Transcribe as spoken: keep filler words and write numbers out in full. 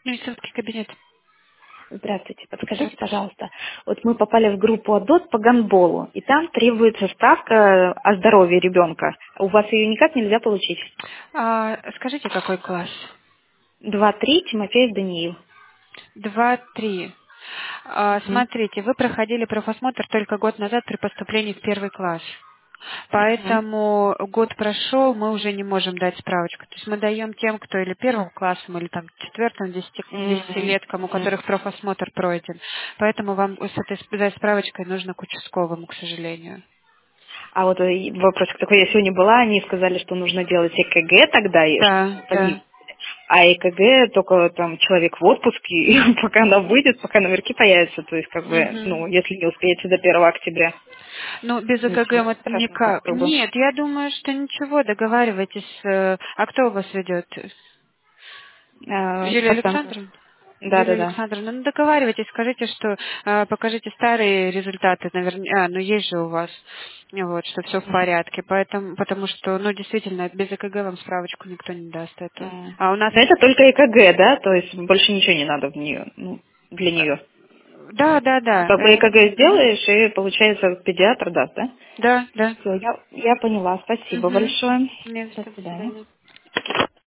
Медицинский кабинет. Здравствуйте, подскажите, Здравствуйте. пожалуйста, вот мы попали в группу АДОТ по гандболу, и там требуется справка о здоровье ребенка. У вас ее никак нельзя получить? А, скажите, какой класс? Два-три, Тимофеев Даниил. Два, три. А, Мгм. смотрите, вы проходили профосмотр только год назад при поступлении в первый класс. Мгм. Поэтому год прошел, мы уже не можем дать справочку. То есть мы даем тем, кто или первым классом, или там четвертым, десяти, Мгм. десятилеткам, у Мгм. которых профосмотр пройден. Поэтому вам с этой сп- справочкой нужно к участковому, к сожалению. А вот э, вопрос такой, я сегодня была, они сказали, что нужно делать ЭКГ тогда, и ш- Да, по ним. да. А ЭКГ только там человек в отпуске, и пока она выйдет, пока номерки появятся, то есть как бы, Мгм. ну, если не успеете до первого октября, Ну, без ЭКГ ничего мы страшного никак. как бы. Нет, я думаю, что ничего, договаривайтесь. э, А кто у вас ведет? Э, Юлия Оксана. Александровна? Юлия Да-да-да. Александровна, ну договаривайтесь, скажите, что э, покажите старые результаты, наверное, а, ну есть же у вас, вот, что все в М, порядке, поэтому, потому что, ну действительно, без ЭКГ вам справочку никто не даст эту. м. А у нас, Но это только ЭКГ, да? То есть больше ничего не надо в нее, ну, для нее. да, да, да, Как бы э, ЭКГ мгм, сделаешь, и получается педиатр даст, да? да, да. Все, я, я поняла. Спасибо Угу. большое. Нет, До что, до свидания. свидания.